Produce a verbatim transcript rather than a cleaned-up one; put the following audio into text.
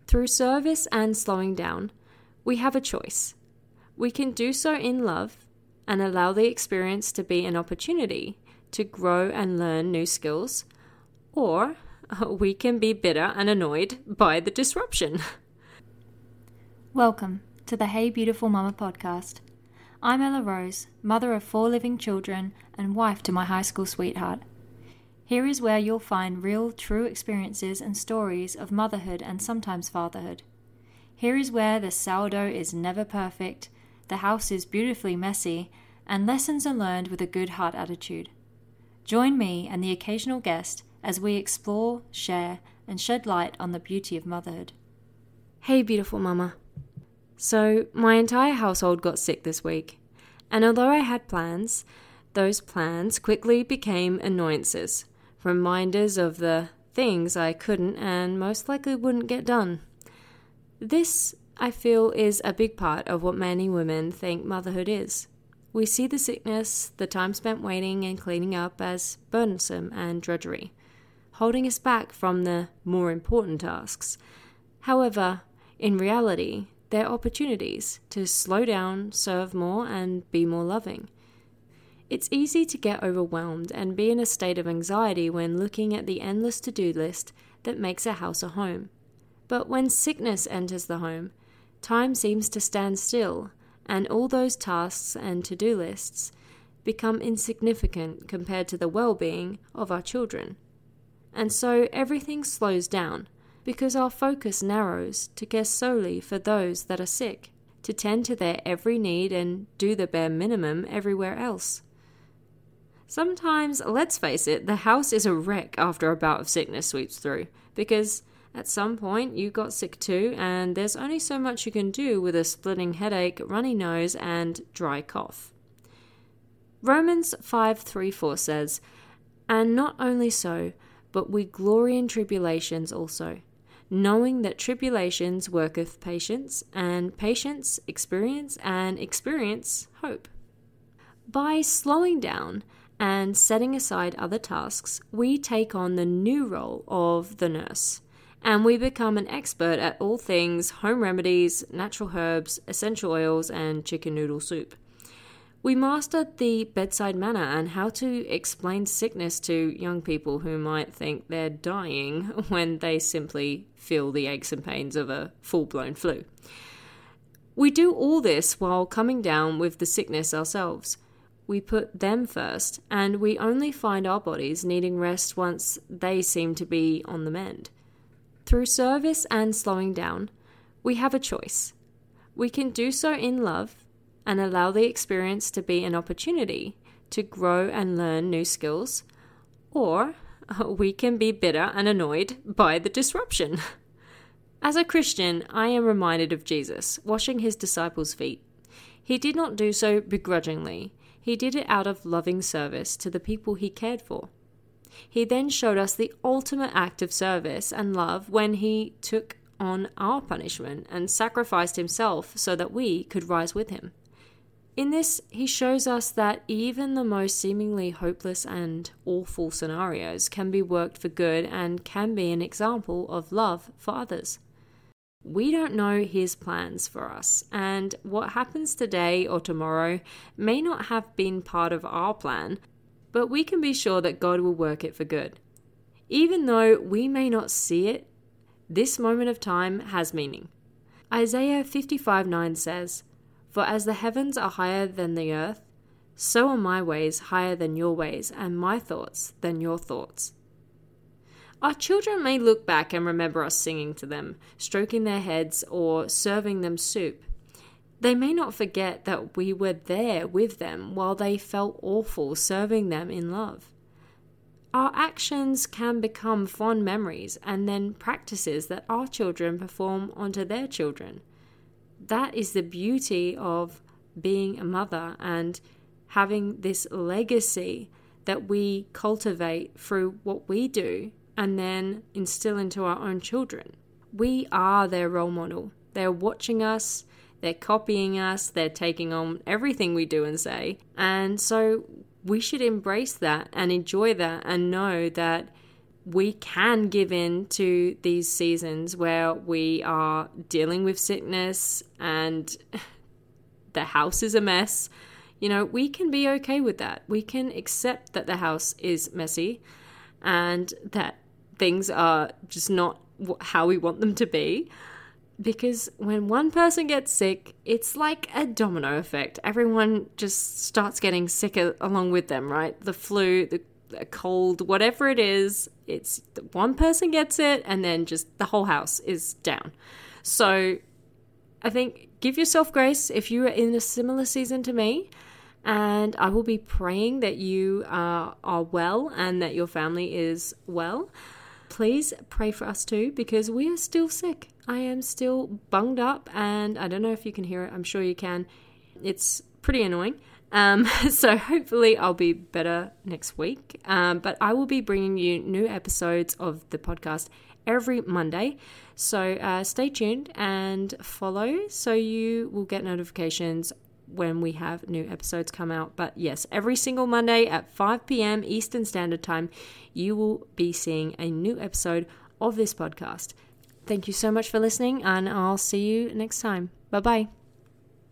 Through service and slowing down, we have a choice. We can do so in love and allow the experience to be an opportunity to grow and learn new skills, or we can be bitter and annoyed by the disruption. Welcome to the Hey Beautiful Mama podcast. I'm Ella Rose, mother of four living children and wife to my high school sweetheart. Here is where you'll find real, true experiences and stories of motherhood and sometimes fatherhood. Here is where the sourdough is never perfect, the house is beautifully messy, and lessons are learned with a good heart attitude. Join me and the occasional guest as we explore, share, and shed light on the beauty of motherhood. Hey beautiful mama. So, my entire household got sick this week, and although I had plans, those plans quickly became annoyances, reminders of the things I couldn't and most likely wouldn't get done. This, I feel, is a big part of what many women think motherhood is. We see the sickness, the time spent waiting and cleaning up as burdensome and drudgery, holding us back from the more important tasks. However, in reality, they're opportunities to slow down, serve more, and be more loving. It's easy to get overwhelmed and be in a state of anxiety when looking at the endless to-do list that makes a house a home. But when sickness enters the home, time seems to stand still, and all those tasks and to-do lists become insignificant compared to the well-being of our children. And so everything slows down, because our focus narrows to care solely for those that are sick, to tend to their every need and do the bare minimum everywhere else. Sometimes, let's face it, the house is a wreck after a bout of sickness sweeps through, because at some point you got sick too, and there's only so much you can do with a splitting headache, runny nose, and dry cough. Romans five three four says, "And not only so, but we glory in tribulations also, knowing that tribulations worketh patience, and patience experience, and experience hope." By slowing down and setting aside other tasks, we take on the new role of the nurse, and we become an expert at all things home remedies, natural herbs, essential oils, and chicken noodle soup. We mastered the bedside manner and how to explain sickness to young people who might think they're dying when they simply feel the aches and pains of a full-blown flu. We do all this while coming down with the sickness ourselves. We put them first, and we only find our bodies needing rest once they seem to be on the mend. Through service and slowing down, we have a choice. We can do so in love and allow the experience to be an opportunity to grow and learn new skills, or we can be bitter and annoyed by the disruption. As a Christian, I am reminded of Jesus washing his disciples' feet. He did not do so begrudgingly. He did it out of loving service to the people he cared for. He then showed us the ultimate act of service and love when he took on our punishment and sacrificed himself so that we could rise with him. In this, he shows us that even the most seemingly hopeless and awful scenarios can be worked for good and can be an example of love for others. We don't know his plans for us, and what happens today or tomorrow may not have been part of our plan, but we can be sure that God will work it for good. Even though we may not see it, this moment of time has meaning. Isaiah fifty-five nine says, "For as the heavens are higher than the earth, so are my ways higher than your ways, and my thoughts than your thoughts." Our children may look back and remember us singing to them, stroking their heads, or serving them soup. They may not forget that we were there with them while they felt awful serving them in love. Our actions can become fond memories and then practices that our children perform onto their children. That is the beauty of being a mother and having this legacy that we cultivate through what we do and then instill into our own children. We are their role model. They're watching us, they're copying us, they're taking on everything we do and say. And so we should embrace that and enjoy that and know that we can give in to these seasons where we are dealing with sickness and the house is a mess. You know, we can be okay with that. We can accept that the house is messy and that things are just not how we want them to be. Because when one person gets sick, it's like a domino effect. Everyone just starts getting sick along with them, right? The flu, the, the cold, whatever it is, it's one person gets it and then just the whole house is down. So I think give yourself grace if you are in a similar season to me. And I will be praying that you are, are well and that your family is well. Please pray for us too, because we are still sick. I am still bunged up, and I don't know if you can hear it. I'm sure you can. It's pretty annoying. Um, so hopefully I'll be better next week. Um, but I will be bringing you new episodes of the podcast every Monday. So uh, stay tuned and follow so you will get notifications when we have new episodes come out. But yes, every single Monday at five p.m. Eastern Standard Time, you will be seeing a new episode of this podcast. Thank you so much for listening, and I'll see you next time. Bye-bye.